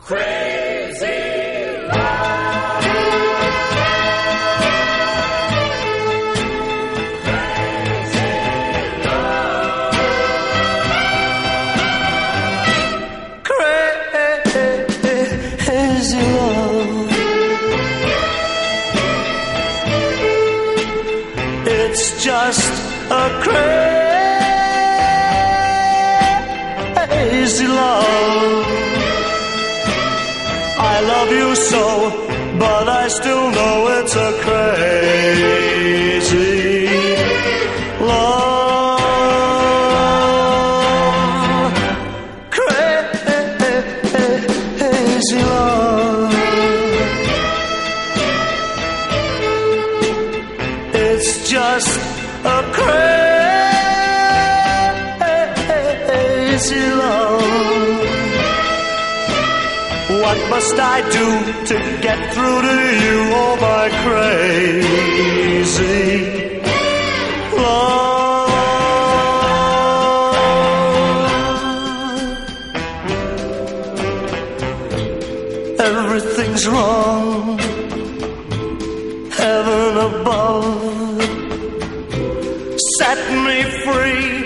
Crazy love. Crazy love. Crazy love. It's just a crazy love. I love you so, but I still know it's a crazy love. Crazy love. It's just a crazy love. What must I do to get through to you, oh my crazy love? Everything's wrong, heaven above set me free.